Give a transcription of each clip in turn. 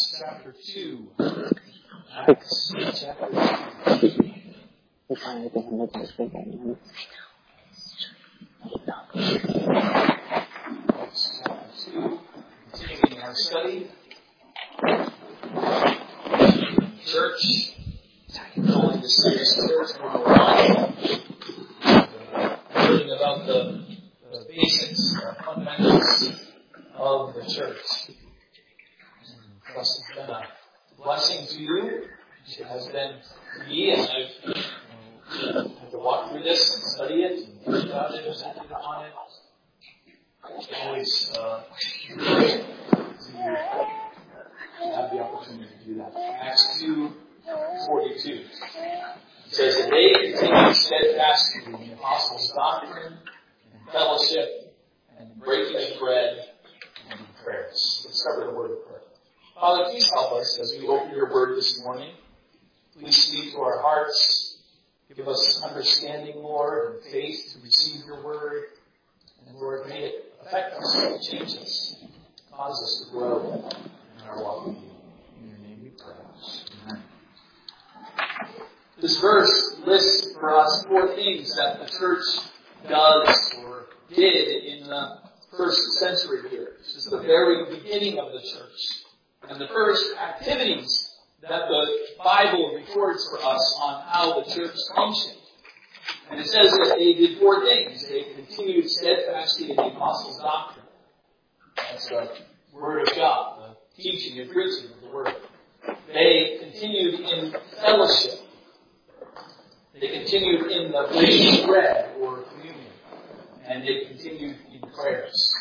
Acts chapter 2. Acts chapter 2. Continuing our study. Church. Calling the series Church number 1. Learning about the basics, the fundamentals of the church. Trust it's been a blessing to you. It has been to me, and I've had to walk through this and study it and think about it and meditate upon it. It's always great to have the opportunity to do that. Acts 2:42. It says that they continued steadfastly in the apostles' doctrine and fellowship and breaking of bread and prayers. Let's start with the word of prayer. Father, please help us as we open your word this morning. Please speak to our hearts. Give us understanding, Lord, and faith to receive your word. And Lord, may it affect us, change us, cause us to grow in our walk with you. In your name we pray. Amen. This verse lists for us 4 things that the church does or did in the first century here. This is the very beginning of the church. And the first activities that the Bible records for us on how the church functioned. And it says that they did 4 things. They continued steadfastly in the apostles' doctrine. That's the Word of God, the teaching and preaching of the Word. They continued in fellowship. They continued in the breaking of bread or communion. And they continued in prayers.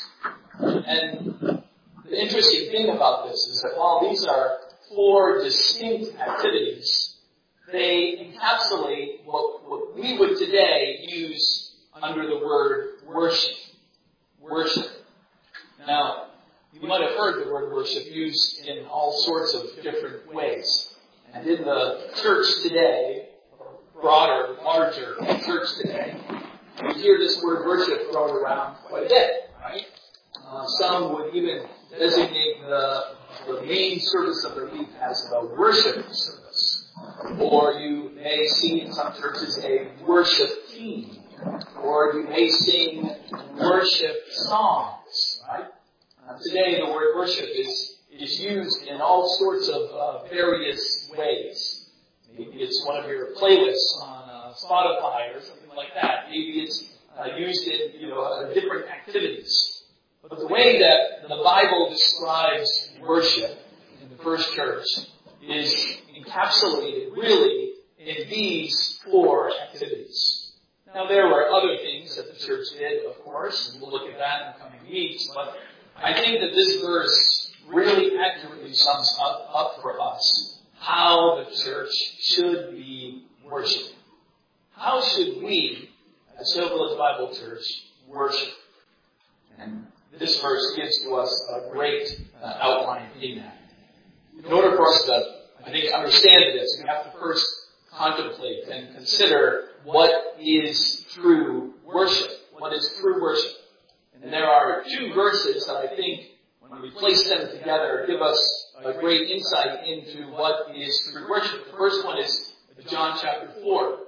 And the interesting thing about this is that while these are 4 distinct activities, they encapsulate what we would today use under the word worship. Worship. Now, you might have heard the word worship used in all sorts of different ways. And in the church today, broader, larger church today, you hear this word worship thrown around quite a bit, right? Some would even designate the main service of the week as the worship service. Or you may see in some churches a worship team. Or you may sing worship songs, right? Today the word worship is used in all sorts of various ways. Maybe it's one of your playlists on Spotify or something like that. Maybe it's used in different activities. But the way that the Bible describes worship in the first church is encapsulated really in these 4 activities. Now there were other things that the church did, of course, and we'll look at that in the coming weeks, but I think that this verse really accurately sums up for us how the church should be worshiped. How should we, as Hill Village Bible Church, worship? And this verse gives to us a great outline in that. In order for us to, I think, understand this, we have to first contemplate and consider what is true worship. What is true worship? And there are 2 verses that I think, when we place them together, give us a great insight into what is true worship. The first one is John chapter 4,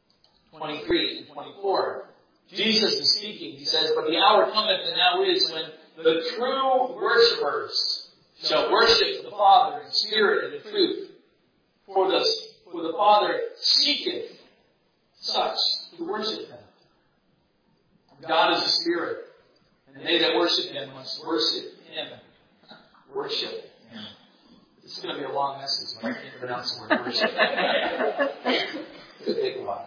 23 and 24. Jesus is speaking. He says, "But the hour cometh, and now is, when the true worshipers shall worship the Father in spirit and in truth. For the Father seeketh such to worship him." God is a spirit, and they that worship him must worship him. Worship him. This is going to be a long message, but I can't pronounce the word worship. It's going to take a while.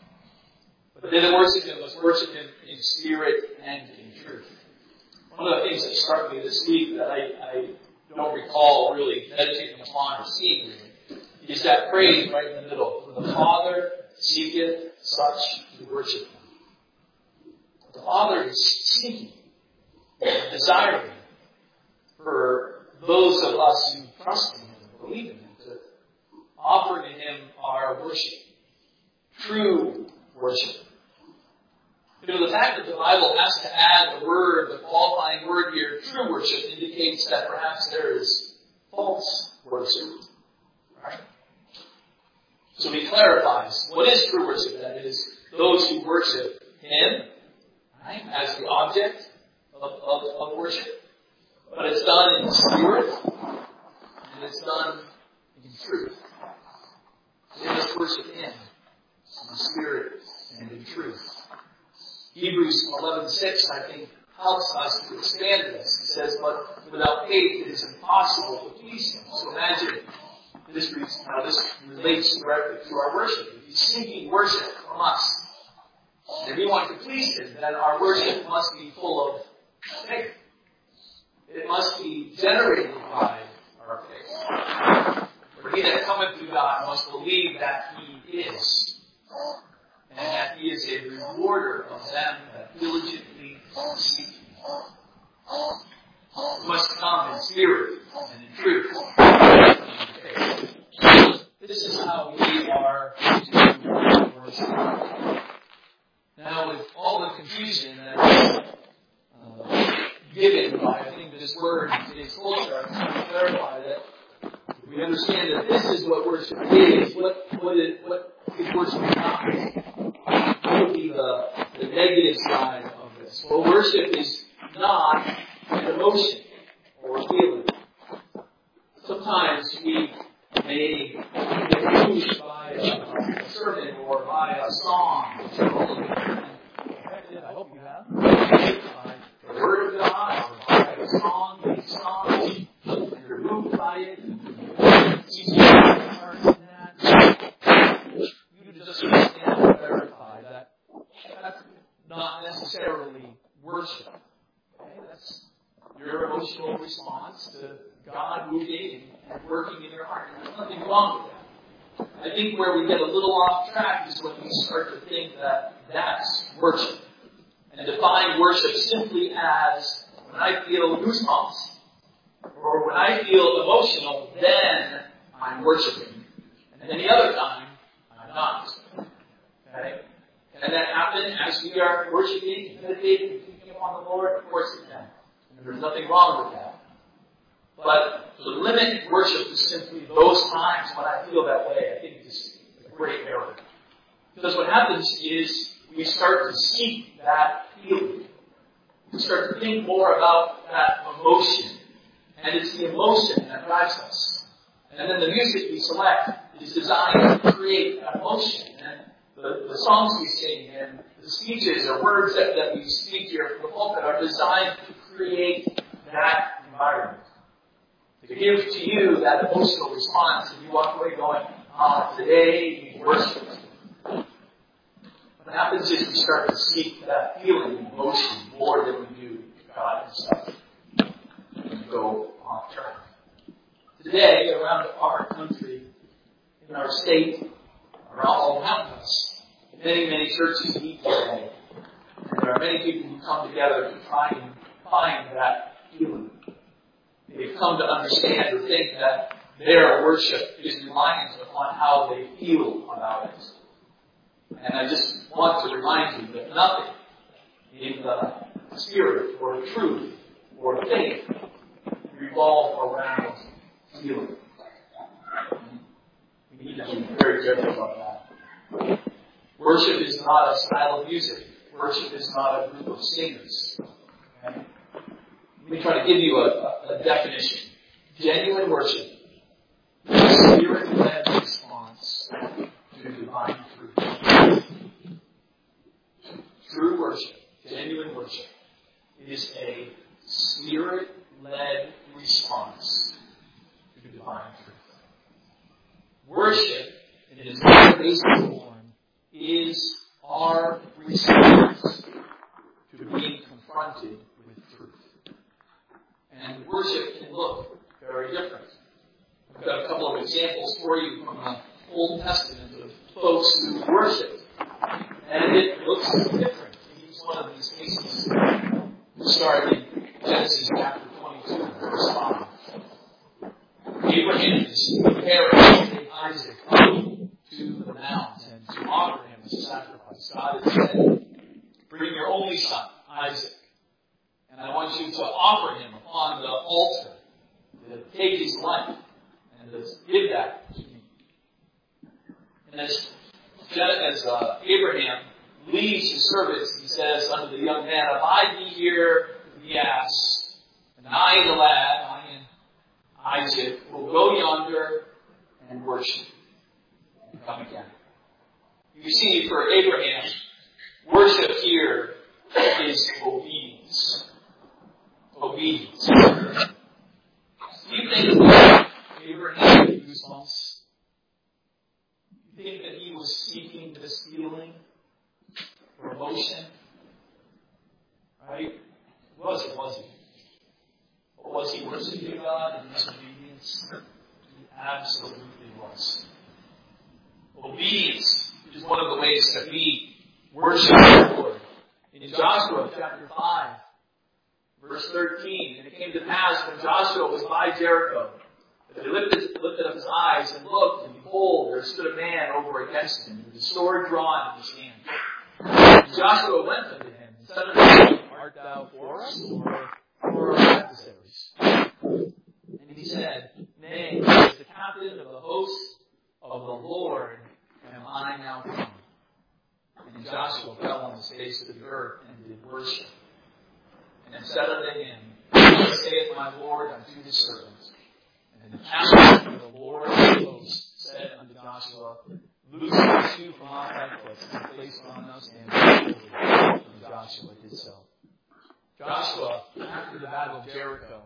But they that worship him must worship him in spirit and in truth. One of the things that struck me this week that I don't recall really meditating upon or seeing is that phrase right in the middle. "For the Father seeketh such to worship him." The Father is seeking, desiring for those of us who trust in him and believe in him to offer to him our worship. True worship. The fact that the Bible has to add the qualifying word here, true worship, indicates that perhaps there is false worship. Right? So he clarifies what is true worship. That is, those who worship Him, right, as the object of worship. But it's done in spirit, and it's done in truth. They must worship Him in spirit and in truth. Hebrews 11:6, I think, helps us to expand this. It says, but without faith it is impossible to please Him. So imagine this relates directly to our worship. If He's seeking worship from us, and if we want to please Him, then our worship must be full of faith. It must be generated by our faith. For he that cometh to God must believe that He is, and that He is a rewarder of them that diligently seek Him. We must come in spirit and in truth. This is how we are to worship. Now, with all the confusion that given by, I think, this word in today's culture, I just want to clarify that we understand that this is what worship is. What is worship not? What would be the negative side of this? Well, worship is not an emotion or feeling. Sometimes we may get moved by a sermon or by a song. I hope you have. The Word of God, or by a song, and you're moved by it. You just understand and verify that that's not necessarily worship. Okay? That's your emotional response to God moving and working in your heart. And there's nothing wrong with that. I think where we get a little off track is when we start to think that that's worship. And define worship simply as when I feel goosebumps or when I feel emotional, then I'm worshiping. And any other time, I'm not. Okay? Can that happen as we are worshiping, meditating, and thinking upon the Lord? Of course it can. And there's nothing wrong with that. But to limit worship to simply those times when I feel that way, I think is a great error. Because what happens is we start to seek that feeling. We start to think more about that emotion. And it's the emotion that drives us. And then the music we select is designed to create that emotion. And the songs we sing and the speeches or words that we speak here from the pulpit are designed to create that environment. To give to you that emotional response, and you walk away going, today we worship. What happens is we start to seek that feeling, emotion, more than we do God Himself. And go off track. Today, around our country, in our state, all around us, many churches meet today. And there are many people who come together to try and find that feeling. They've come to understand or think that their worship is reliant upon how they feel about it. And I just want to remind you that nothing in the spirit or truth or faith revolve around feeling. We need to be very careful about that. Worship is not a style of music. Worship is not a group of singers. Okay? Let me try to give you a definition. Genuine worship is a spirit-led response to divine truth. True worship, genuine worship, is a spirit-led response to divine truth. Worship, in its very basic form, is our response to being confronted with truth. And worship can look very different. I've got a couple of examples for you from the Old Testament of folks who worship. And it looks different in each one of these cases. We start in Genesis chapter 22, verse 5. Abraham is preparing to take Isaac up to the mount and to offer him as a sacrifice. God has said, bring your only son, Isaac. And I want you to offer him upon the altar, to take his life, and to as Abraham leaves his servants, he says unto the young man, Abide ye here with the ass, and I, the lad, I and Isaac, will go yonder and worship and come again. You see, for Abraham, worship here is obedience. Obedience. Do you think Abraham had goosebumps? Do you think that he was seeking this feeling or emotion? Right? Was it? Was he? Or was he worshiping God in his obedience? He absolutely was. Obedience is one of the ways that we worship the Lord. In Joshua chapter 5, verse 13, and it came to pass when Joshua was by Jericho, that he lifted up his eyes and looked, and behold, there stood a man over against him, with a sword drawn in his hand. And Joshua went unto him, and said unto him, Art thou for us, or for our adversaries? And he said, Nay, as the captain of the host of the Lord am I now come. And Joshua fell on his face to the earth and did worship. And said unto him, Thus saith my Lord unto his servant. And the captain of the Lord of hosts said unto Joshua, Loose the shoe from off thy foot, and place it on us, and Joshua did so. Joshua, after the battle of Jericho,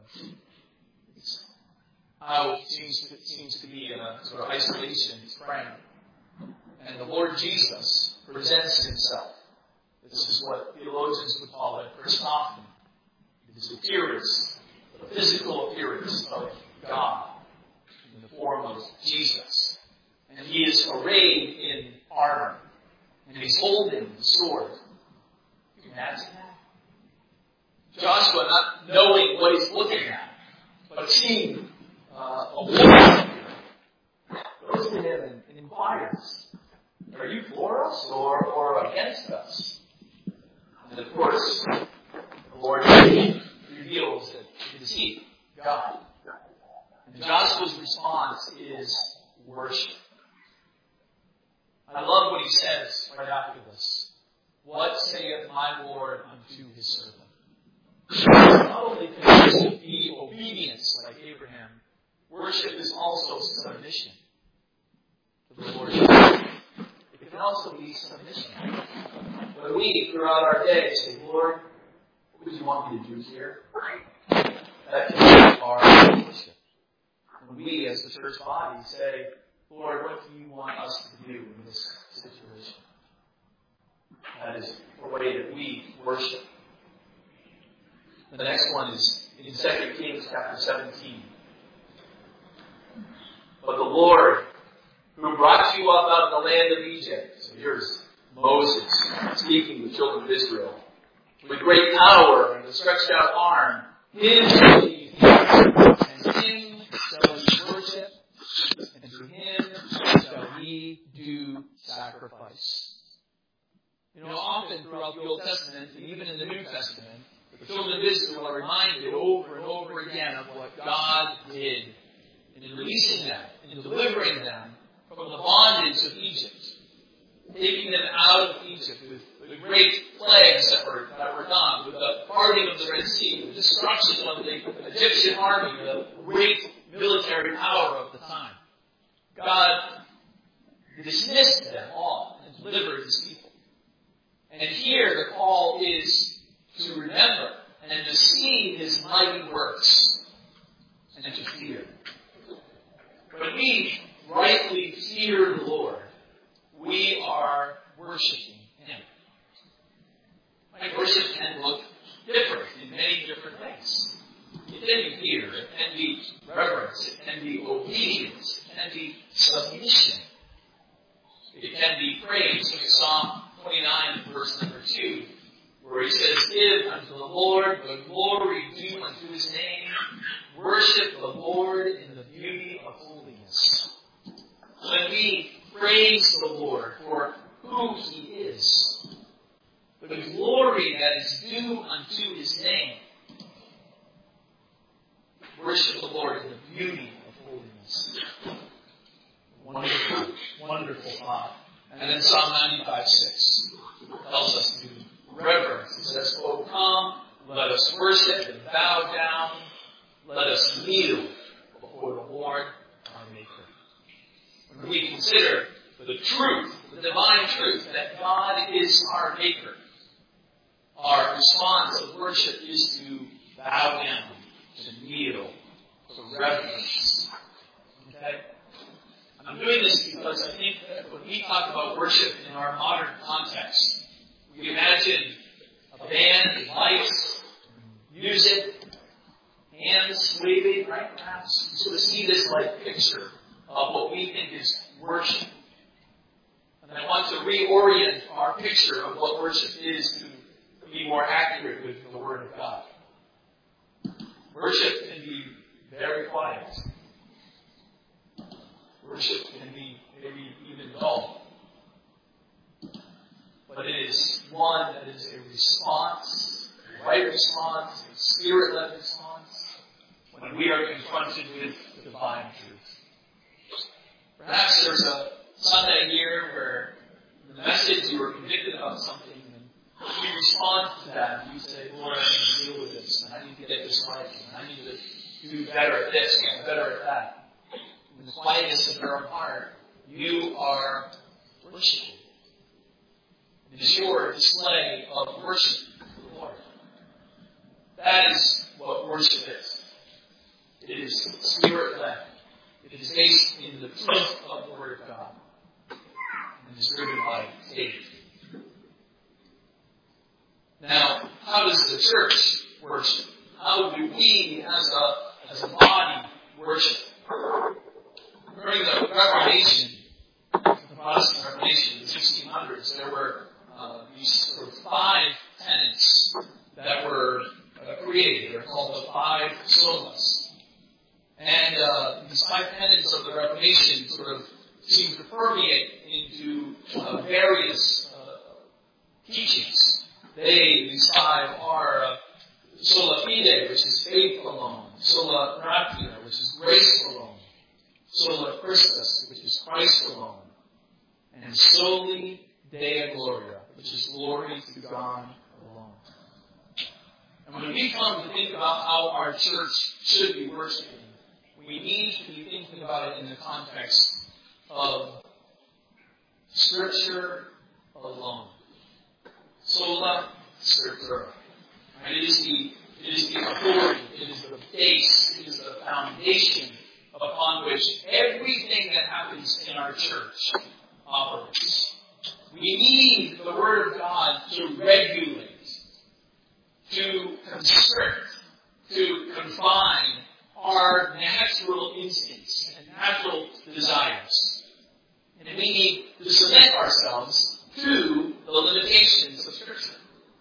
seems to be in a sort of isolation. He's praying. And the Lord Jesus presents himself. This is what theologians would call it Christophany. His appearance, the physical appearance of God in the form of Jesus. And he is arrayed in armor. And he's holding the sword. Can you imagine that? Joshua not knowing what he's looking at, but seeing a woman goes to him and inquires, Are you for us or against us? And of course, the Lord reveals that it is He, God. And Joshua's response is worship. I love what he says right after this. What saith my Lord unto his servant? Not only can worship be obedience like Abraham, worship is also submission to the Lord. It can also be submission. When we, throughout our day, say, Lord, what do you want me to do here? That can be our worship. When we, as the church body, say, Lord, what do you want us to do in this situation? That is the way that we worship. The next one is in 2 Kings chapter 17. But the Lord, who brought you up out of the land of Egypt, so here's Moses speaking to the children of Israel, with great power and a stretched out arm, him shall ye fear, and him shall ye worship, and to him shall ye do sacrifice. You know, often throughout the Old Testament, and even in the New Testament, the children of Israel are reminded over and over again of what God did in releasing them, in delivering them from the bondage of Egypt, taking them out of Egypt with the great plagues that were done, with the parting of the Red Sea, the destruction of the Egyptian army, the great military power of the time. God dismissed them all and delivered his people. And here the call is to remember and to see his mighty works and to fear. When we rightly fear the Lord, we are worshiping him. Worship can look different in many different ways. It can be fear, it can be reverence, it can be obedience, it can be submission. It can be praise, like Psalm 29, verse number 2, where he says, Give unto the Lord the glory due unto his name. Worship the Lord in the beauty of holiness. When we praise the Lord for who he is, the glory that is due unto his name, worship the Lord in the beauty of holiness. Wonderful, wonderful thought And then Psalm 95:6 tells us to reverence. It says, "Oh, come, let us worship and bow down. Let us kneel before the Lord our Maker." When we consider the truth, the divine truth, that God is our Maker, our response of worship is to bow down, to kneel, to reverence. Okay? I'm doing this because I think that when we talk about worship in our modern context, we imagine a band and lights, music, hands waving, right? Perhaps you sort of see this like picture of what we think is worship. And I want to reorient our picture of what worship is to be more accurate with the Word of God. Worship can be very quiet. Worship can be maybe even dull. But it is one that is a response, a right response, a spirit-led response, when we are confronted with divine truth. Perhaps there's a Sunday here where the message you were convicted about something, and you respond to that, and you say, "Lord, I need to deal with this, and I need to get this right, and I need to do better at this, and better at that." In the quietness of your own heart, you are worshiping. It is your display of worship to the Lord. That is what worship is. It is spirit-led. It is based in the truth of the Word of God. And is driven by faith. Now, how does the church worship? How do we, as a body, worship? During the Reformation, the Protestant Reformation, in the 1600s, there were these sort of 5 tenets that were created. They're called the 5 solas. And these 5 tenets of the Reformation sort of seem to permeate into various teachings. These 5 are sola fide, which is faith alone; sola gratia, which is grace alone; sola Christus, which is Christ alone; and soli Deo Gloria, which is glory to God alone. And when we come to think about how our church should be worshiping, we need to be thinking about it in the context of Scripture alone. Sola Scriptura. Right? It is the authority, it is the base, it is the foundation upon which everything that happens in our church operates. We need the Word of God to regulate, to constrict, to confine our natural instincts and natural desires. And we need to submit ourselves to the limitations of Scripture.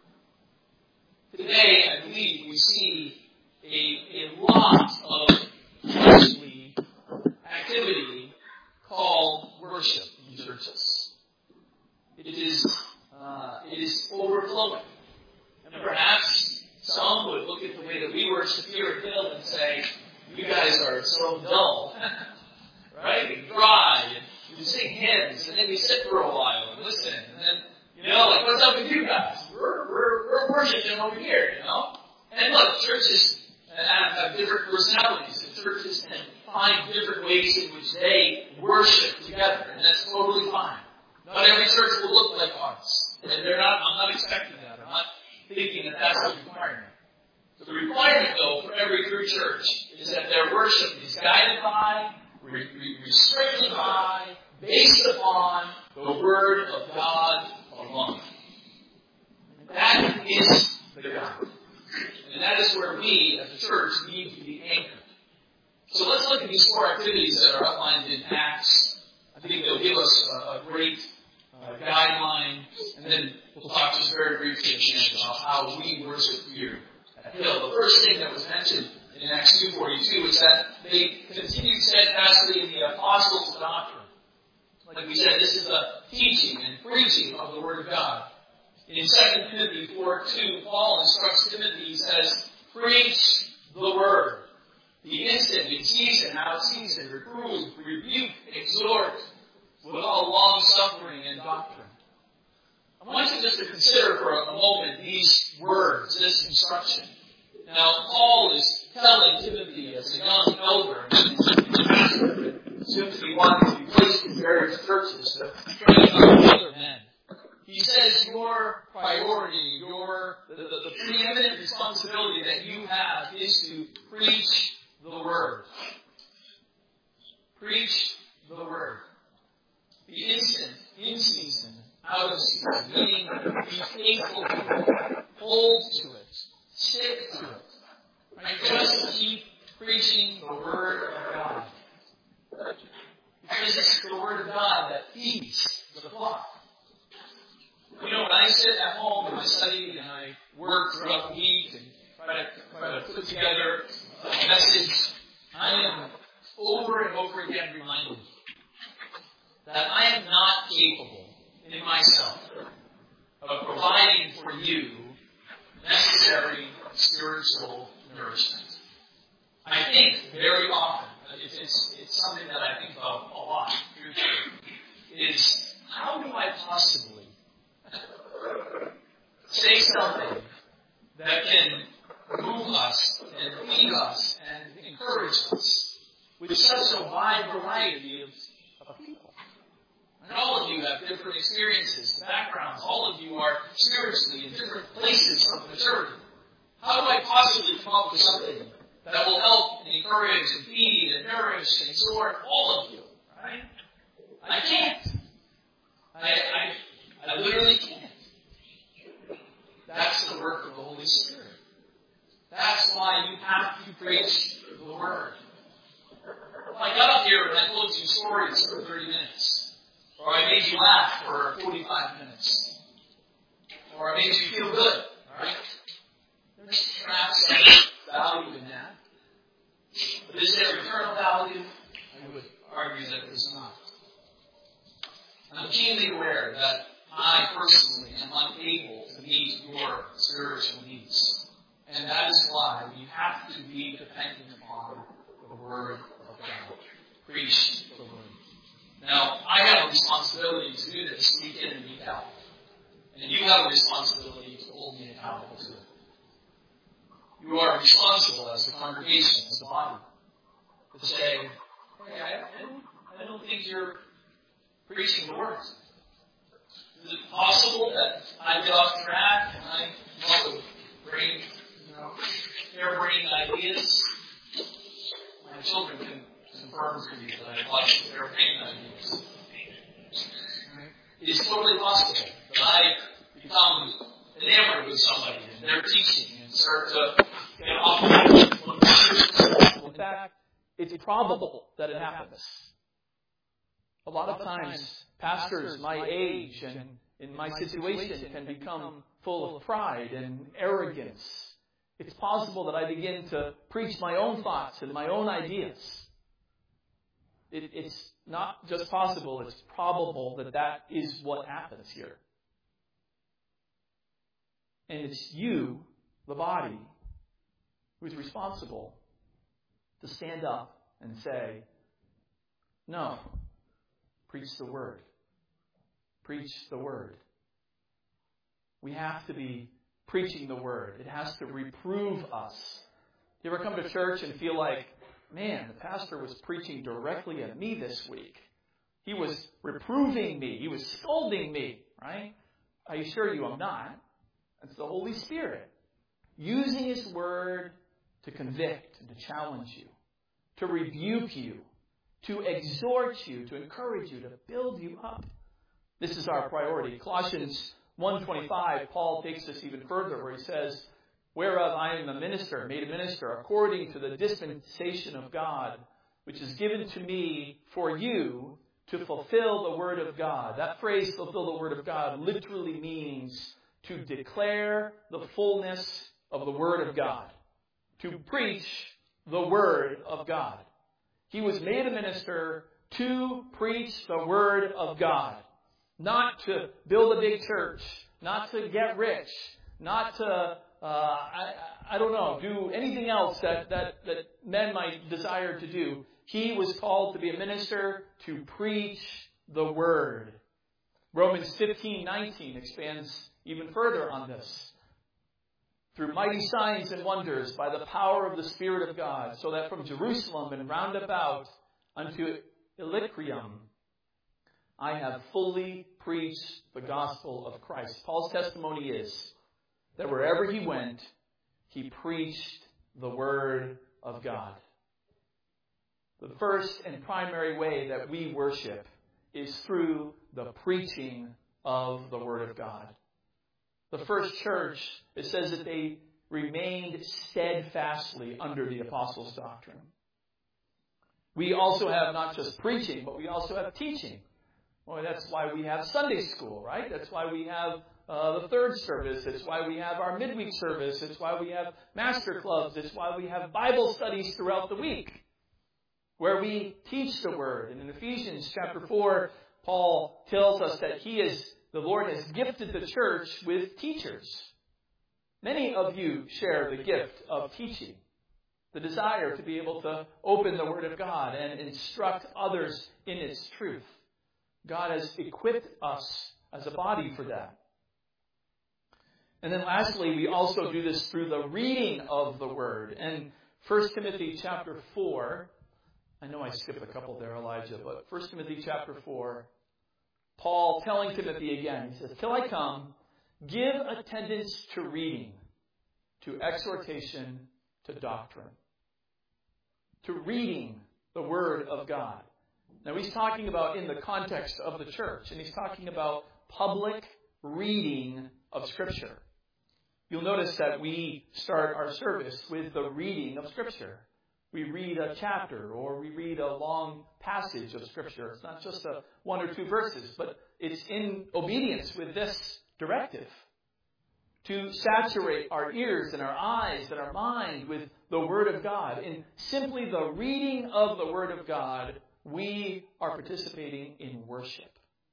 Today, I believe we see a lot of fleshly activity called worship in churches. It is overflowing. And perhaps some would look at the way that we worship here at Hill and say, "You guys are so dull." Right? And dry, and we sing hymns, and then we sit for a while and listen, and then, like, what's up with you guys? We're worshiping over here, And look, churches have different personalities, and churches can find different ways in which they worship together, and that's totally fine. Not every church will look like ours. And I'm not expecting that. I'm not thinking that that's the requirement. So the requirement, though, for every true church is that their worship is guided by, restricted by, based upon the Word of God alone. And that is the God. And that is where we, as a church, need to be anchored. So let's look at these 4 activities that are outlined in Acts. I think they'll give us a great guideline, and then we'll talk just very briefly at the end about how we worship here at Hill. The first thing that was mentioned in Acts 2:42 is that they continued steadfastly in the apostles' doctrine. Like we said, this is the teaching and preaching of the Word of God. In 2 Timothy 4:2, Paul instructs Timothy, he says, "Preach the Word. Be instant in season, out of season, reprove, rebuke, exhort, with all long suffering and doctrine. I want you just to consider for a moment these words, this instruction. Now, Paul is telling Timothy as a young elder, soon to be one to be placed in various churches, to train other men. He says your priority, the preeminent responsibility that you have is to preach the Word. Preach the Word. Be instant, in season, out of season, meaning be faithful to it, hold to it, stick to it. Right? Just keep preaching the Word of God. Because it's the Word of God that feeds the flock. You know, when I sit at home and I study and I work throughout the week and try to put together a message, I am over and over again reminded that I am not capable in myself of providing for you necessary spiritual nourishment. I think very often, it's something that I think about a lot, is how do I possibly say something that can move us and feed us and encourage us with such a wide variety of people. And all of you have different experiences, backgrounds. All of you are spiritually in different places of maturity. How do I possibly come up with something that will help and encourage and feed and nourish and exhort all of you? Right? I can't. I literally can't. That's the work of the Holy Spirit. That's why you have to preach the Word. If I got up here and I told you stories for 30 minutes, or I made you laugh for 45 minutes, or I made you feel good, alright? There's perhaps some value in that. But is there eternal value? I would argue that there's not. I'm keenly aware that I personally am unable to meet your spiritual needs. And that is why we have to be dependent upon the Word of God. Preach the Word. Now, I have a responsibility to do this week in and week out. And you have a responsibility to hold me accountable to it. You are responsible as a congregation, as a body, to say, hey, I don't think you're preaching the Word. Is it possible that I get off track and I come up with harebrained ideas? My children can confirm to you that I watch harebrained ideas. It is totally possible that I become enamored with somebody and their teaching and start to get off. In fact, it's probable that it happens. A lot of times, pastors my age and in my situation can become full of pride and arrogance. It's possible that I begin to preach my own thoughts and my own ideas. It's not just possible, it's probable that that is what happens here. And it's you, the body, who's responsible to stand up and say, no, preach the Word. Preach the Word. We have to be preaching the Word. It has to reprove us. You ever come to church and feel like, man, the pastor was preaching directly at me this week. He was reproving me. He was scolding me, right? I assure you I'm not. It's the Holy Spirit using His Word to convict and to challenge you, to rebuke you, to exhort you, to encourage you, to build you up. This is our priority. Colossians 1:25, Paul takes us even further where he says, whereof I am a minister, made a minister, according to the dispensation of God, which is given to me for you to fulfill the Word of God. That phrase, fulfill the Word of God, literally means to declare the fullness of the Word of God. To preach the Word of God. He was made a minister to preach the Word of God. Not to build a big church. Not to get rich. Not to, do anything else that men might desire to do. He was called to be a minister to preach the Word. Romans 15:19 expands even further on this. Through mighty signs and wonders by the power of the Spirit of God, so that from Jerusalem and round about unto Illyricum, I have fully preached the gospel of Christ. Paul's testimony is that wherever he went, he preached the Word of God. The first and primary way that we worship is through the preaching of the Word of God. The first church, it says that they remained steadfastly under the apostles' doctrine. We also have not just preaching, but we also have teaching. Well, that's why we have Sunday school, right? That's why we have the third service. It's why we have our midweek service. It's why we have master clubs. It's why we have Bible studies throughout the week, where we teach the Word. And in Ephesians chapter 4, Paul tells us that the Lord has gifted the church with teachers. Many of you share the gift of teaching, the desire to be able to open the Word of God and instruct others in its truth. God has equipped us as a body for that. And then lastly, we also do this through the reading of the Word. And 1 Timothy chapter 4, I know I skipped a couple there, Elijah, but 1 Timothy chapter 4, Paul telling Timothy again, he says, "Till I come, give attendance to reading, to exhortation, to doctrine." To reading the Word of God. Now he's talking about in the context of the church, and he's talking about public reading of Scripture. You'll notice that we start our service with the reading of Scripture. We read a chapter or we read a long passage of Scripture. It's not just one or two verses, but it's in obedience with this directive to saturate our ears and our eyes and our mind with the Word of God. In simply the reading of the Word of God, we are participating in worship.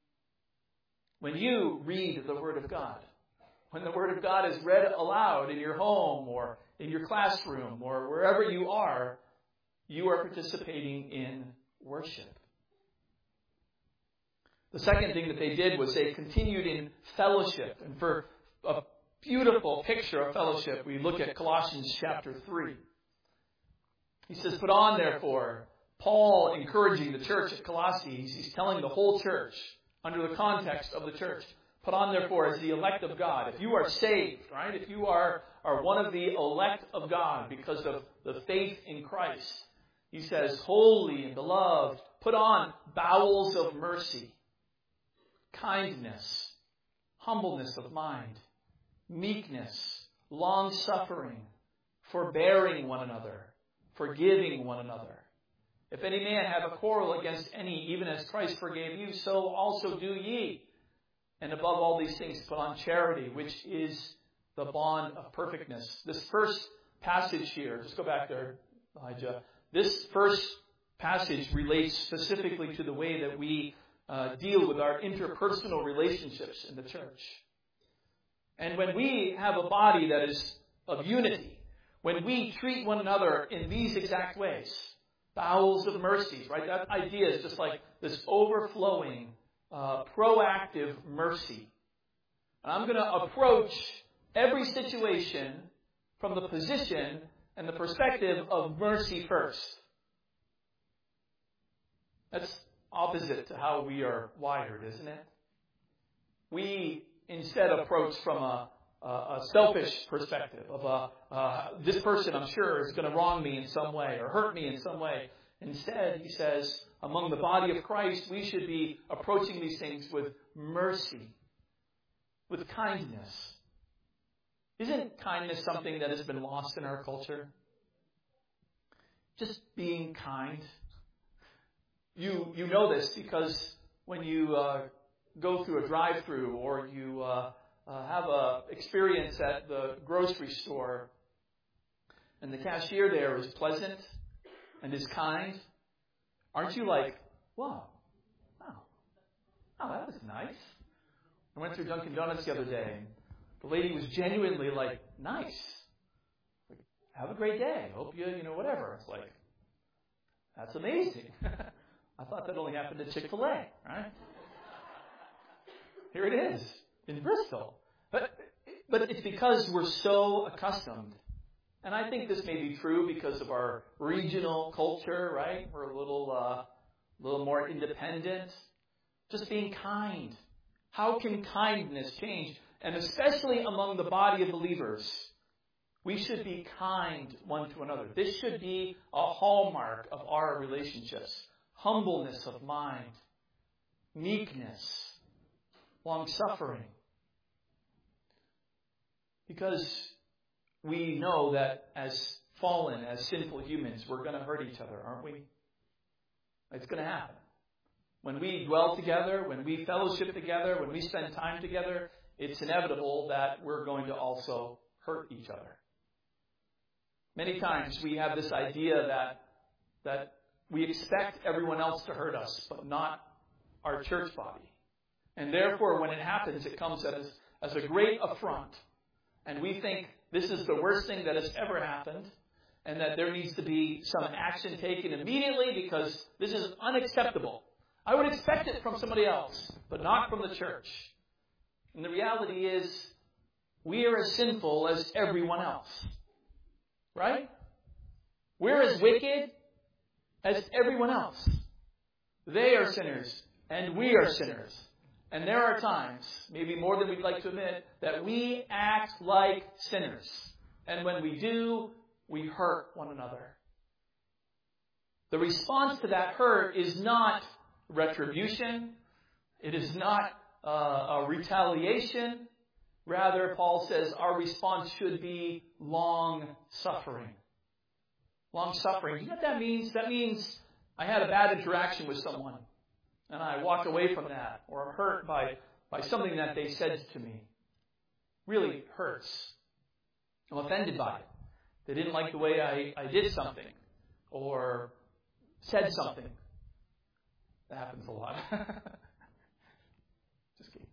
When you read the Word of God, when the Word of God is read aloud in your home or in your classroom or wherever you are participating in worship. The second thing that they did was they continued in fellowship. And for a beautiful picture of fellowship, we look at Colossians chapter 3. He says, "Put on, therefore," Paul encouraging the church at Colossae, he's telling the whole church, under the context of the church, "Put on, therefore, as the elect of God." If you are saved, right? If you are one of the elect of God because of the faith in Christ, he says, "Holy and beloved, put on bowels of mercy, kindness, humbleness of mind, meekness, long-suffering, forbearing one another, forgiving one another. If any man have a quarrel against any, even as Christ forgave you, so also do ye. And above all these things, put on charity, which is the bond of perfectness." This first passage here, just go back there, Elijah. This first passage relates specifically to the way that we deal with our interpersonal relationships in the church. And when we have a body that is of unity, when we treat one another in these exact ways, bowels of mercies, right? That idea is just like this overflowing, proactive mercy. And I'm going to approach every situation from the position and the perspective of mercy first. That's opposite to how we are wired, isn't it? We instead approach from a selfish perspective of this person, I'm sure, is going to wrong me in some way or hurt me in some way. Instead, he says, among the body of Christ, we should be approaching these things with mercy, with kindness. Isn't kindness something that has been lost in our culture? Just being kind. You know this because when you go through a drive-through or you have a experience at the grocery store and the cashier there is pleasant and is kind, aren't you like, wow, that was nice. I went through Dunkin' Donuts the other day and the lady was genuinely like, nice. Like, have a great day. Hope you whatever. It's like, that's amazing. I thought that only happened at Chick-fil-A, right? Here it is in Bristol. But it's because we're so accustomed. And I think this may be true because of our regional culture, right? We're a little more independent. Just being kind. How can kindness change? And especially among the body of believers, we should be kind one to another. This should be a hallmark of our relationships. Humbleness of mind, meekness, long-suffering. Because we know that as fallen, as sinful humans, we're going to hurt each other, aren't we? It's going to happen. When we dwell together, when we fellowship together, when we spend time together, it's inevitable that we're going to also hurt each other. Many times we have this idea that we expect everyone else to hurt us, but not our church body. And therefore, when it happens, it comes as a great affront. And we think this is the worst thing that has ever happened, and that there needs to be some action taken immediately because this is unacceptable. I would expect it from somebody else, but not from the church. And the reality is, we are as sinful as everyone else. Right? We're as wicked as everyone else. They are sinners, and we are sinners. And there are times, maybe more than we'd like to admit, that we act like sinners. And when we do, we hurt one another. The response to that hurt is not retribution. It is not a retaliation. Rather, Paul says our response should be long-suffering. Long-suffering. You know what that means? That means I had a bad interaction with someone, and I walked away from that, or I'm hurt by something that they said to me. Really hurts. I'm offended by it. They didn't like the way I did something, or said something. That happens a lot. Just kidding.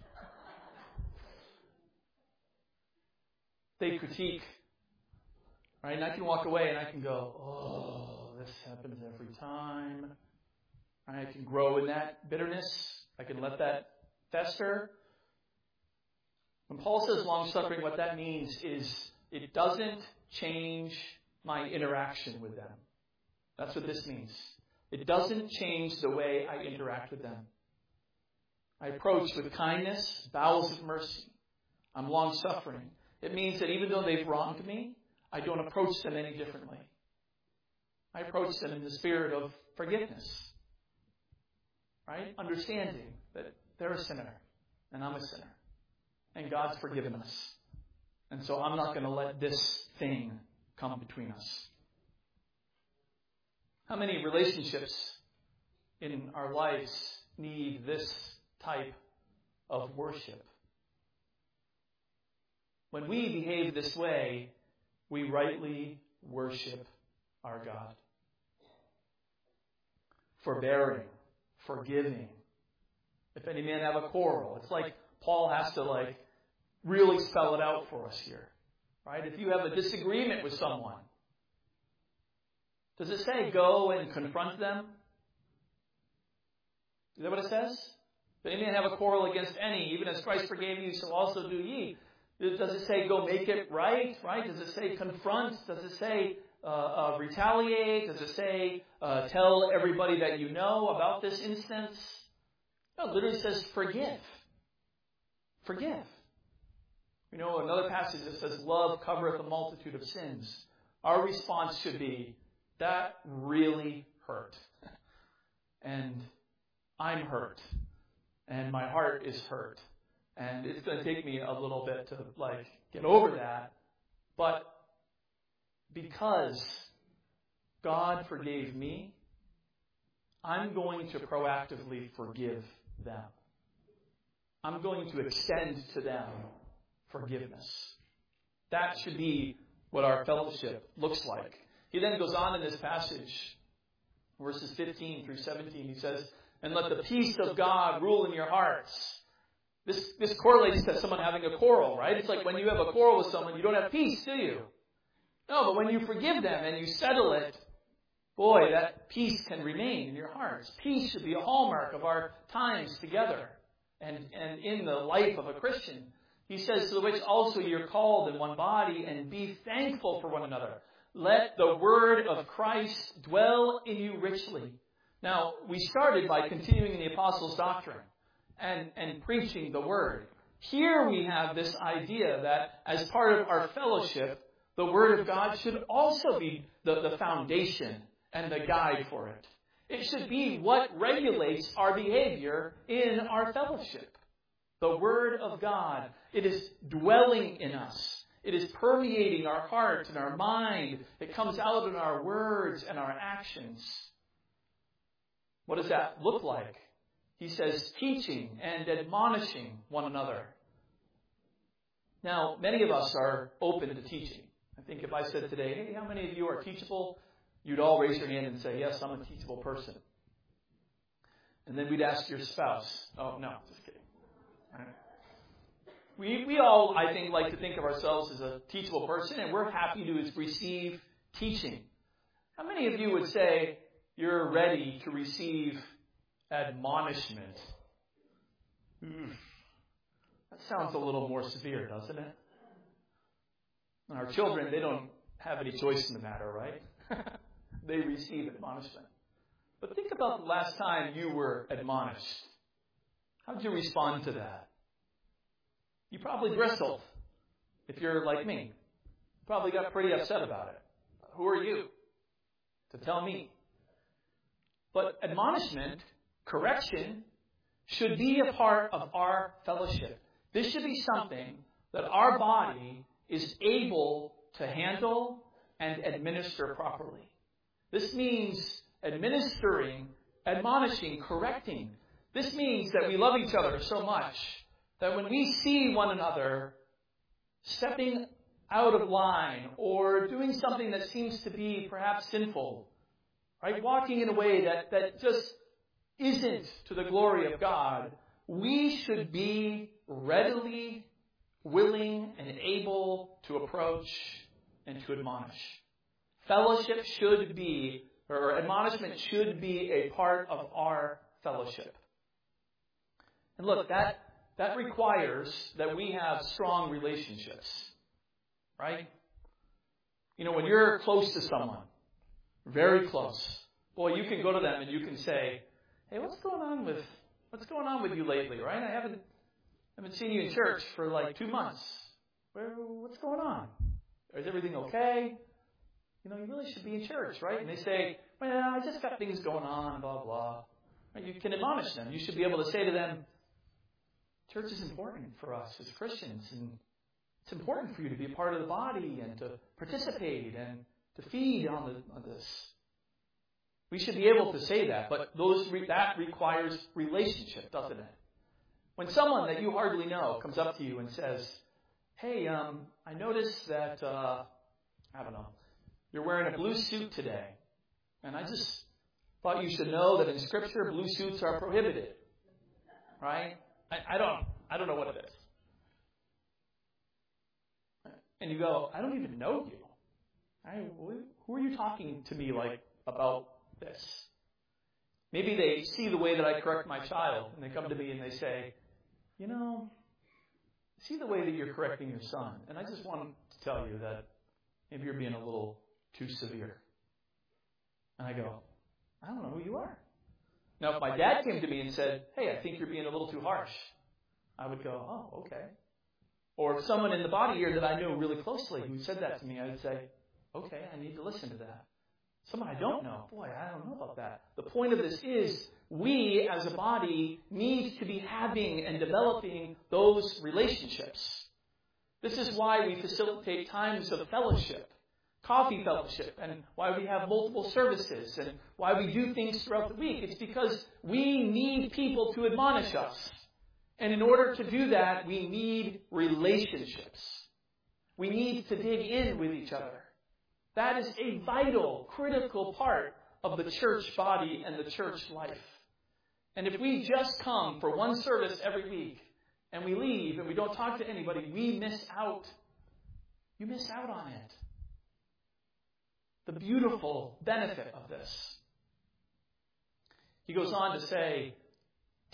They critique, right? And I can walk away and I can go, oh, this happens every time. I can grow in that bitterness. I can let that fester. When Paul says long-suffering, what that means is it doesn't change my interaction with them. That's what this means. It doesn't change the way I interact with them. I approach with kindness, bowels of mercy. I'm long-suffering. It means that even though they've wronged me, I don't approach them any differently. I approach them in the spirit of forgiveness. Right? Understanding that they're a sinner and I'm a sinner. And God's forgiven us. And so I'm not going to let this thing come between us. How many relationships in our lives need this type of worship? When we behave this way, we rightly worship our God. Forbearing, forgiving. If any man have a quarrel, it's like Paul has to really spell it out for us here. Right? If you have a disagreement with someone, does it say go and confront them? Is that what it says? If any man have a quarrel against any, even as Christ forgave you, so also do ye. Does it say go make it right? Right? Does it say confront? Does it say retaliate? Does it say tell everybody that you know about this instance? No, it literally says forgive. Forgive. You know, another passage that says love covereth a multitude of sins. Our response should be, that really hurt. And I'm hurt. And my heart is hurt. And it's going to take me a little bit to get over that. But because God forgave me, I'm going to proactively forgive them. I'm going to extend to them forgiveness. That should be what our fellowship looks like. He then goes on in this passage, verses 15 through 17. He says, and let the peace of God rule in your hearts. This correlates to someone having a quarrel, right? It's like when you have a quarrel with someone, you don't have peace, do you? No, but when you forgive them and you settle it, boy, that peace can remain in your hearts. Peace should be a hallmark of our times together. and in the life of a Christian. He says, to which also you're called in one body, and be thankful for one another. Let the word of Christ dwell in you richly. Now, we started by continuing in the apostles' doctrine and preaching the word. Here we have this idea that as part of our fellowship, the word of God should also be the foundation and the guide for it. It should be what regulates our behavior in our fellowship. The word of God. It is dwelling in us. It is permeating our heart and our mind. It comes out in our words and our actions. What does that look like? He says, teaching and admonishing one another. Now, many of us are open to teaching. I think if I said today, hey, how many of you are teachable? You'd all raise your hand and say, yes, I'm a teachable person. And then we'd ask your spouse. Oh, no, just kidding. We all, I think, like to think of ourselves as a teachable person, and we're happy to receive teaching. How many of you would say you're ready to receive admonishment? That sounds a little more severe, doesn't it? And our children, they don't have any choice in the matter, right? They receive admonishment. But think about the last time you were admonished. How did you respond to that? You probably bristled. If you're like me, probably got pretty upset about it. Who are you to tell me? But admonishment, correction, should be a part of our fellowship. This should be something that our body is able to handle and administer properly. This means administering, admonishing, correcting. This means that we love each other so much that when we see one another stepping out of line or doing something that seems to be perhaps sinful, right, walking in a way that just isn't to the glory of God, we should be readily willing and able to approach and to admonish. Fellowship should be, or admonishment should be a part of our fellowship. And look, that requires that we have strong relationships, right? You know, when you're close to someone, very close, boy, you can go to them and you can say, hey, what's going on with you lately, right? I haven't seen you in church for like 2 months. What's going on? Is everything okay? You know, you really should be in church, right? And they say, well, I just got things going on, blah, blah. Right? You can admonish them. You should be able to say to them, church is important for us as Christians, and it's important for you to be a part of the body and to participate and to feed on this. We should be able to say that, but that requires relationship, doesn't it? When someone that you hardly know comes up to you and says, hey, I noticed that, you're wearing a blue suit today, and I just thought you should know that in Scripture, blue suits are prohibited, right? I don't know what it is. And you go, I don't even know you. Who are you talking to me like about this? Maybe they see the way that I correct my child, and they come to me and they say, you know, see the way that you're correcting your son, and I just want to tell you that maybe you're being a little too severe. And I go, I don't know who you are. Now, if my dad came to me and said, hey, I think you're being a little too harsh, I would go, oh, okay. Or if someone in the body here that I knew really closely who said that to me, I would say, okay, I need to listen to that. Someone I don't know, boy, I don't know about that. The point of this is we as a body need to be having and developing those relationships. This is why we facilitate times of fellowship, coffee fellowship, and why we have multiple services, and why we do things throughout the week. It's because we need people to admonish us. And in order to do that, we need relationships. We need to dig in with each other. That is a vital, critical part of the church body and the church life. And if we just come for one service every week, and we leave, and we don't talk to anybody, we miss out. You miss out on it. The beautiful benefit of this. He goes on to say,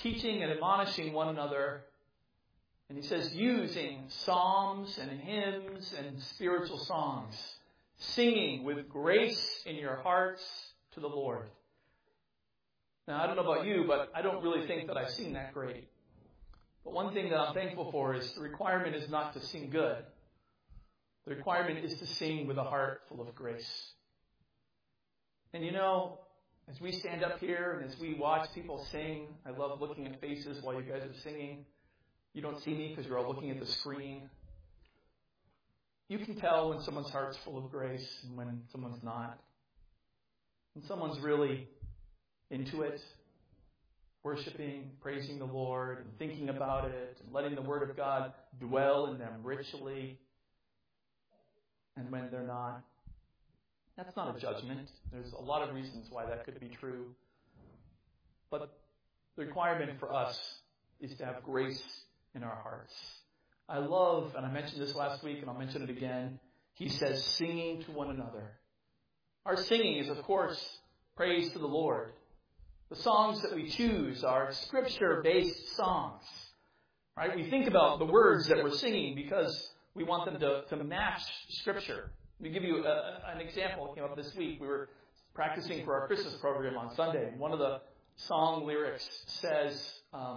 teaching and admonishing one another. And he says, using psalms and hymns and spiritual songs, singing with grace in your hearts to the Lord. Now, I don't know about you, but I don't really think that I sing that great. But one thing that I'm thankful for is the requirement is not to sing good. The requirement is to sing with a heart full of grace. And you know, as we stand up here and as we watch people sing, I love looking at faces while you guys are singing. You don't see me because you're all looking at the screen. You can tell when someone's heart's full of grace and when someone's not. When someone's really into it, worshiping, praising the Lord, and thinking about it, and letting the Word of God dwell in them richly. And when they're not. That's not a judgment. There's a lot of reasons why that could be true. But the requirement for us is to have grace in our hearts. I love, and I mentioned this last week, and I'll mention it again, he says, singing to one another. Our singing is, of course, praise to the Lord. The songs that we choose are Scripture-based songs. Right? We think about the words that we're singing because we want them to match Scripture. Let me give you an example that came up this week. We were practicing for our Christmas program on Sunday. And one of the song lyrics says,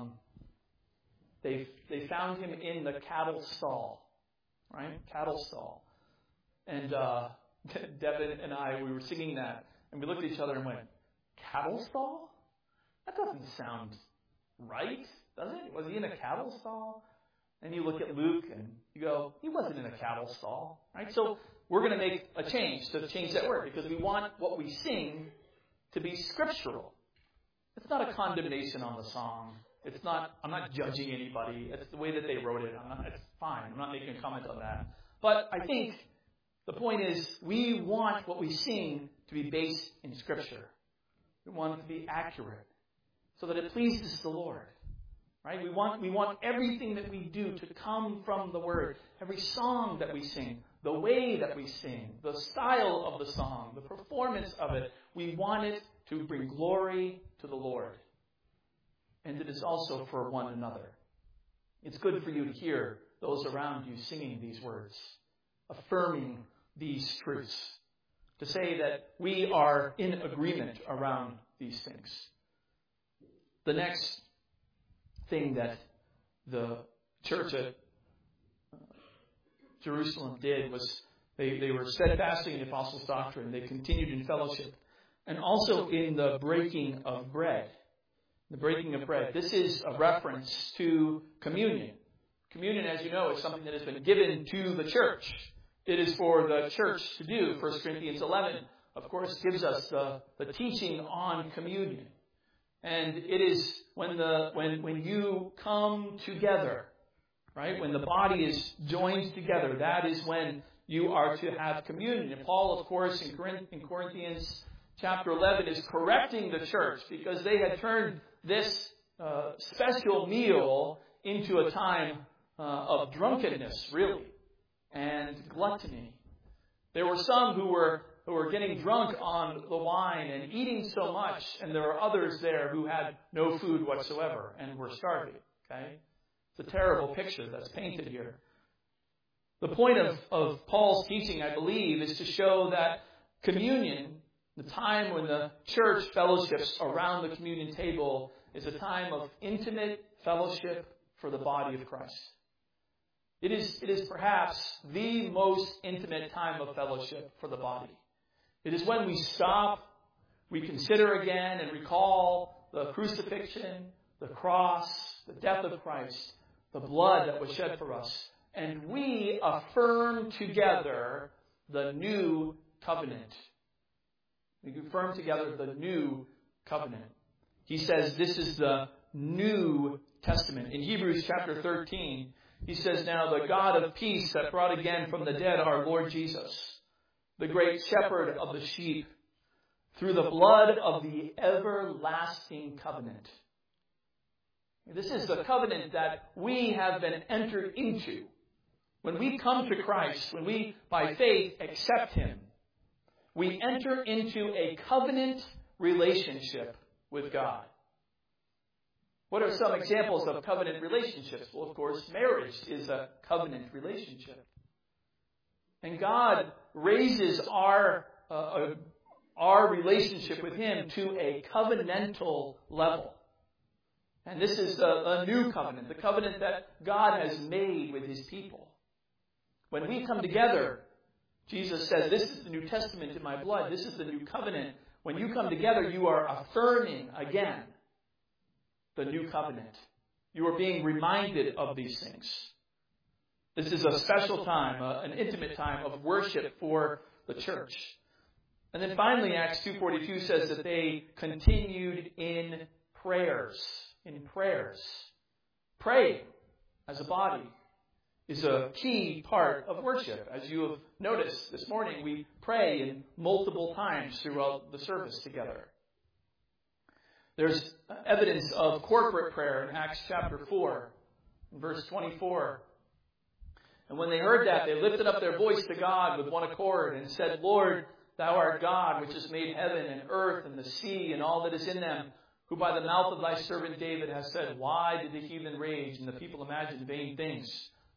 they found him in the cattle stall. Right? Cattle stall. And Devin and I, we were singing that. And we looked at each other and went, cattle stall? That doesn't sound right, does it? Was he in a cattle stall? And you look at Luke and you go, he wasn't in a cattle stall. Right? So we're going to make a change to change that word because we want what we sing to be scriptural. It's not a condemnation on the song. It's not. I'm not judging anybody. It's the way that they wrote it. It's fine. I'm not making a comment on that. But I think the point is we want what we sing to be based in Scripture. We want it to be accurate so that it pleases the Lord. Right? We want everything that we do to come from the Word. Every song that we sing, the way that we sing, the style of the song, the performance of it, we want it to bring glory to the Lord. And it is also for one another. It's good for you to hear those around you singing these words, affirming these truths, to say that we are in agreement around these things. The next thing that the church at Jerusalem did was they were steadfast in the apostles' doctrine. They continued in fellowship. And also in the breaking of bread. The breaking of bread. This is a reference to communion. Communion, as you know, is something that has been given to the church. It is for the church to do. 1 Corinthians 11, of course, gives us the teaching on communion. And it is when you come together, right? When the body is joined together, that is when you are to have communion. And Paul, of course, in Corinthians chapter 11 is correcting the church because they had turned this special meal into a time of drunkenness, really, and gluttony. There were some who were getting drunk on the wine and eating so much, and there were others there who had no food whatsoever and were starving. Okay? It's a terrible picture that's painted here. The point of Paul's teaching, I believe, is to show that communion, the time when the church fellowships around the communion table, is a time of intimate fellowship for the body of Christ. It is perhaps the most intimate time of fellowship for the body. It is when we stop, we consider again and recall the crucifixion, the cross, the death of Christ, the blood that was shed for us, and we affirm together the new covenant. We confirm together the new covenant. He says this is the New Testament. In Hebrews chapter 13, he says, now the God of peace that brought again from the dead our Lord Jesus, the great shepherd of the sheep, through the blood of the everlasting covenant. This is the covenant that we have been entered into. When we come to Christ, when we, by faith, accept Him, we enter into a covenant relationship with God. What are some examples of covenant relationships? Well, of course, marriage is a covenant relationship. And God raises our relationship with Him to a covenantal level. And this is a new covenant, the covenant that God has made with His people. When we come together, Jesus said, this is the New Testament in my blood. This is the new covenant. When you come together, you are affirming again the new covenant. You are being reminded of these things. This is a special time, an intimate time of worship for the church. And then finally, Acts 2:42 says that they continued in prayers. In prayers. Praying as a body is a key part of worship. As you have noticed this morning, we pray in multiple times throughout the service together. There's evidence of corporate prayer in Acts chapter 4, verse 24. And when they heard that, they lifted up their voice to God with one accord and said, Lord, Thou art God, which has made heaven and earth and the sea and all that is in them, who by the mouth of Thy servant David has said, Why did the heathen rage and the people imagine vain things?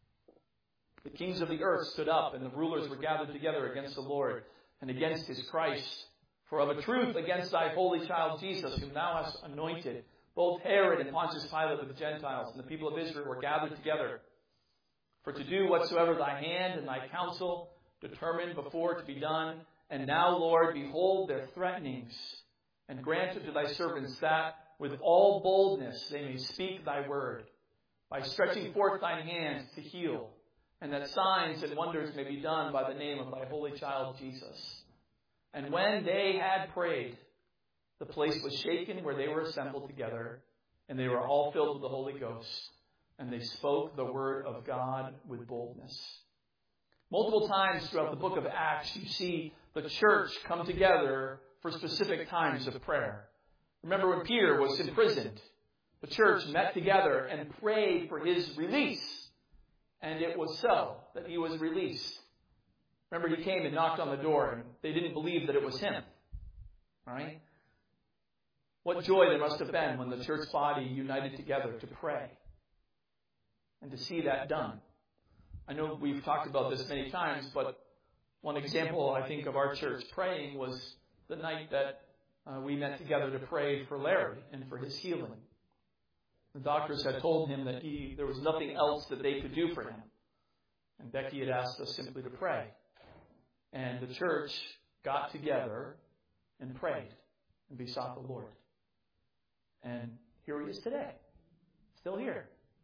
The kings of the earth stood up, and the rulers were gathered together against the Lord and against His Christ. For of a truth against Thy holy child Jesus, whom Thou hast anointed, both Herod and Pontius Pilate with the Gentiles and the people of Israel were gathered together, for to do whatsoever Thy hand and Thy counsel determined before to be done. And now, Lord, behold their threatenings, and grant unto Thy servants that with all boldness they may speak Thy word, by stretching forth Thine hands to heal, and that signs and wonders may be done by the name of Thy holy child Jesus. And when they had prayed, the place was shaken where they were assembled together, and they were all filled with the Holy Ghost, and they spoke the word of God with boldness. Multiple times throughout the book of Acts, you see the church come together for specific times of prayer. Remember when Peter was imprisoned, the church met together and prayed for his release. And it was so that he was released. Remember, he came and knocked on the door, and they didn't believe that it was him. All right? What joy there must have been when the church body united together to pray and to see that done. I know we've talked about this many times, but one example, I think, of our church praying was the night that we met together to pray for Larry and for his healing. The doctors had told him that there was nothing else that they could do for him. And Becky had asked us simply to pray. And the church got together and prayed and besought the Lord. And here he is today, still here,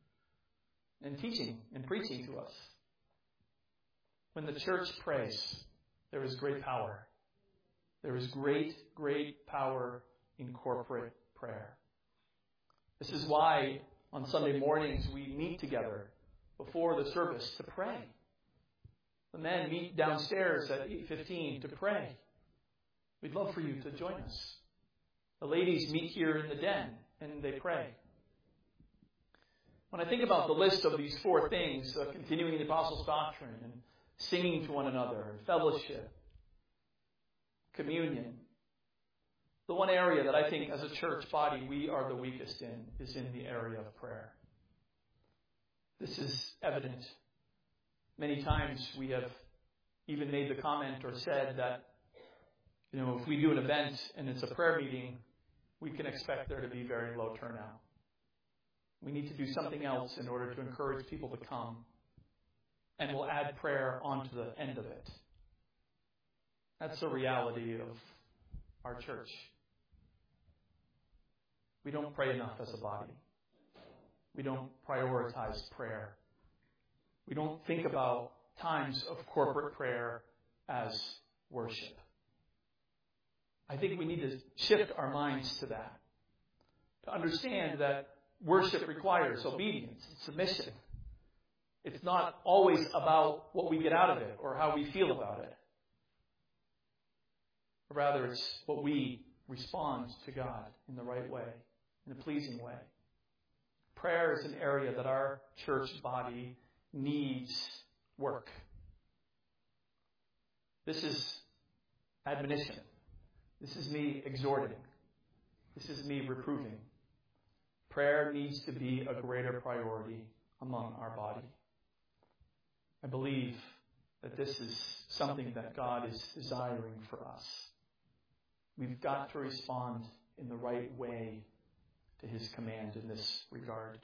and teaching and preaching to us. When the church prays, there is great power. There is great, great power in corporate prayer. This is why on Sunday mornings we meet together before the service to pray. The men meet downstairs at 8:15 to pray. We'd love for you to join us. The ladies meet here in the den and they pray. When I think about the list of these four things, continuing the apostles' doctrine and singing to one another, and fellowship, communion, the one area that I think as a church body we are the weakest in is in the area of prayer. This is evident. Many times we have even made the comment or said that, if we do an event and it's a prayer meeting, we can expect there to be very low turnout. We need to do something else in order to encourage people to come, and we'll add prayer onto the end of it. That's the reality of our church. We don't pray enough as a body. We don't prioritize prayer. We don't think about times of corporate prayer as worship. I think we need to shift our minds to that, to understand that worship requires obedience and submission. It's not always about what we get out of it or how we feel about it. Rather, it's what we respond to God in the right way, in a pleasing way. Prayer is an area that our church body needs work. This is admonition. This is me exhorting. This is me reproving. prayer needs to be a greater priority among our body. I believe that this is something that God is desiring for us. We've got to respond in the right way to His command in this regard.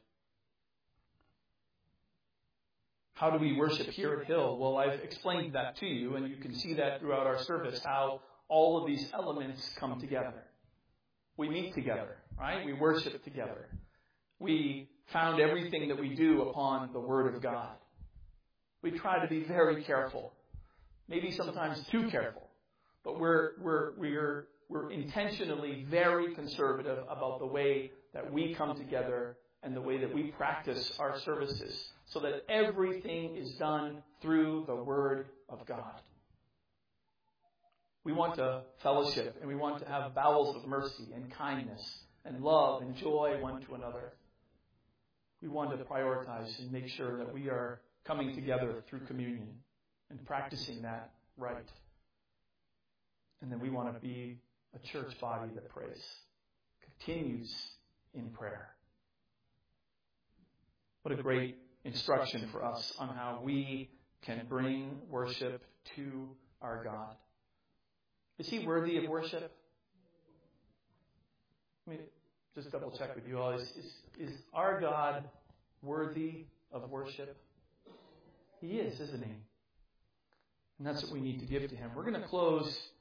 How do we worship here at Hill? Well, I've explained that to you, and you can see that throughout our service, how all of these elements come together. We meet together, right? We worship together. We found everything that we do upon the Word of God. We try to be very careful, maybe sometimes too careful, but we're intentionally very conservative about the way that we come together and the way that we practice our services, so that everything is done through the Word of God. We want to fellowship, and we want to have bowels of mercy and kindness and love and joy one to another. We want to prioritize and make sure that we are coming together through communion and practicing that right. And then we want to be a church body that prays, continues in prayer. What a great instruction for us on how we can bring worship to our God. Is He worthy of worship? Let me just double check with you all. Is our God worthy of worship? He is, isn't He? And that's what we need to give to Him. We're going to close